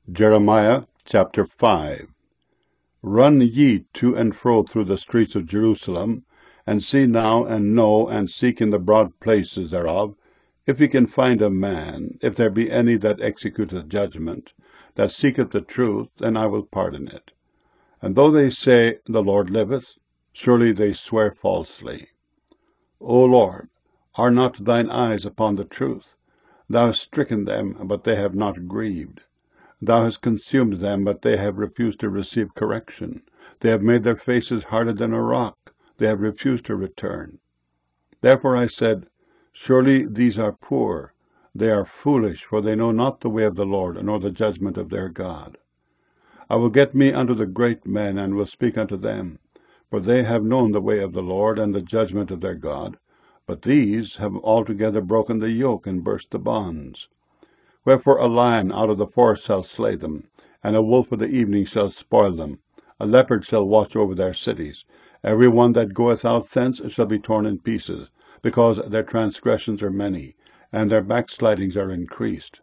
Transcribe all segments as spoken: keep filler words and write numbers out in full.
Jeremiah chapter five. Run ye to and fro through the streets of Jerusalem, and see now and know and seek in the broad places thereof, if ye can find a man, if there be any that executeth judgment, that seeketh the truth, and I will pardon it. And though they say, The Lord liveth, surely they swear falsely. O Lord, are not thine eyes upon the truth? Thou hast stricken them, but they have not grieved. Thou hast consumed them, but they have refused to receive correction. They have made their faces harder than a rock. They have refused to return. Therefore I said, Surely these are poor. They are foolish, for they know not the way of the Lord, nor the judgment of their God. I will get me unto the great men, and will speak unto them. For they have known the way of the Lord, and the judgment of their God. But these have altogether broken the yoke, and burst the bonds. Wherefore a lion out of the forest shall slay them, and a wolf of the evening shall spoil them. A leopard shall watch over their cities. Every one that goeth out thence shall be torn in pieces, because their transgressions are many, and their backslidings are increased.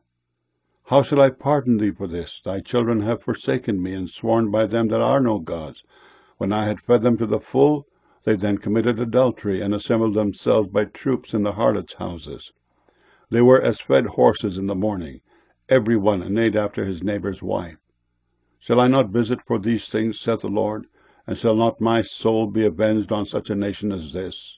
How shall I pardon thee for this? Thy children have forsaken me, and sworn by them that are no gods. When I had fed them to the full, they then committed adultery, and assembled themselves by troops in the harlots' houses. They were as fed horses in the morning, every one neighed after his neighbour's wife. Shall I not visit for these things, saith the Lord, and shall not my soul be avenged on such a nation as this?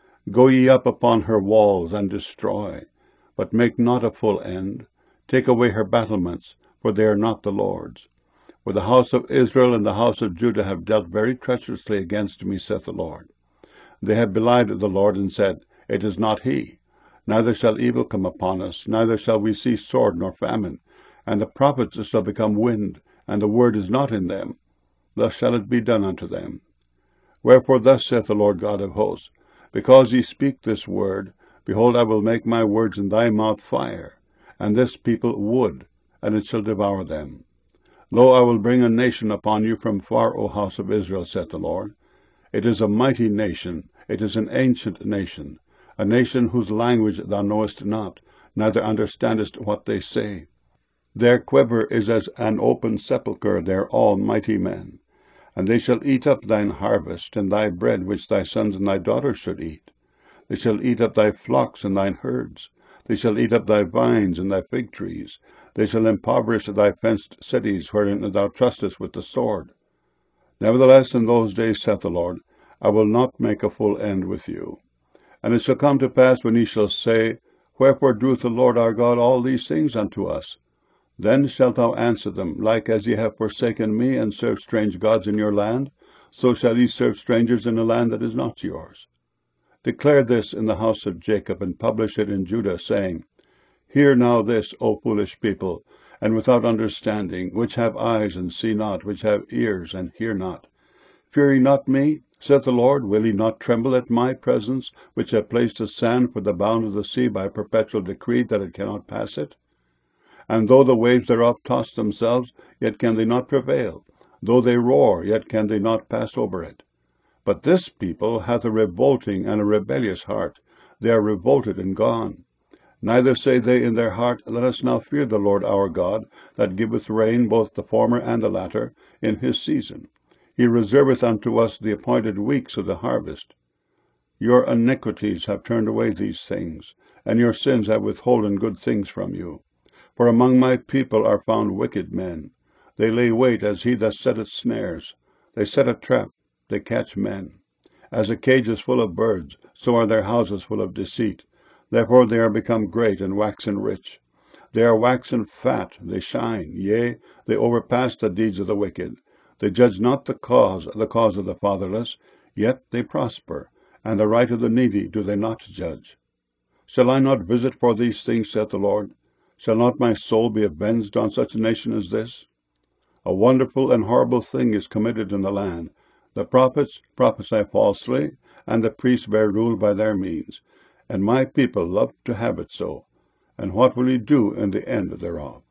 Go ye up upon her walls, and destroy, but make not a full end. Take away her battlements, for they are not the Lord's. For the house of Israel and the house of Judah have dealt very treacherously against me, saith the Lord. They have belied the Lord, and said, It is not he. Neither shall evil come upon us, neither shall we see sword nor famine. And the prophets shall become wind, and the word is not in them. Thus shall it be done unto them. Wherefore thus saith the Lord God of hosts, Because ye speak this word, behold, I will make my words in thy mouth fire, and this people wood, and it shall devour them. Lo, I will bring a nation upon you from far, O house of Israel, saith the Lord. It is a mighty nation, it is an ancient nation, a nation whose language thou knowest not, neither understandest what they say. Their quiver is as an open sepulchre, they are all mighty men. And they shall eat up thine harvest, and thy bread which thy sons and thy daughters should eat. They shall eat up thy flocks and thine herds. They shall eat up thy vines and thy fig trees. They shall impoverish thy fenced cities, wherein thou trustest with the sword. Nevertheless, in those days, saith the Lord, I will not make a full end with you. And it shall come to pass, when ye shall say, Wherefore doeth the Lord our God all these things unto us? Then shalt thou answer them, Like as ye have forsaken me, and served strange gods in your land, so shall ye serve strangers in a land that is not yours. Declare this in the house of Jacob, and publish it in Judah, saying, Hear now this, O foolish people, and without understanding, which have eyes and see not, which have ears and hear not. Fear ye not me, saith the Lord, will ye not tremble at my presence, which have placed a sand for the bound of the sea by perpetual decree, that it cannot pass it? And though the waves thereof toss themselves, yet can they not prevail. Though they roar, yet can they not pass over it. But this people hath a revolting and a rebellious heart. They are revolted and gone. Neither say they in their heart, Let us now fear the Lord our God, that giveth rain, both the former and the latter, in his season. He reserveth unto us the appointed weeks of the harvest. Your iniquities have turned away these things, and your sins have withholden good things from you. For among my people are found wicked men. They lay wait as he that setteth snares. They set a trap, they catch men. As a cage is full of birds, so are their houses full of deceit. Therefore they are become great, and waxen rich. They are waxen fat, they shine, yea, they overpass the deeds of the wicked. They judge not the cause, the cause of the fatherless, yet they prosper, and the right of the needy do they not judge. Shall I not visit for these things, saith the Lord? Shall not my soul be avenged on such a nation as this? A wonderful and horrible thing is committed in the land. The prophets prophesy falsely, and the priests bear rule by their means. And my people love to have it so. And what will ye do in the end thereof?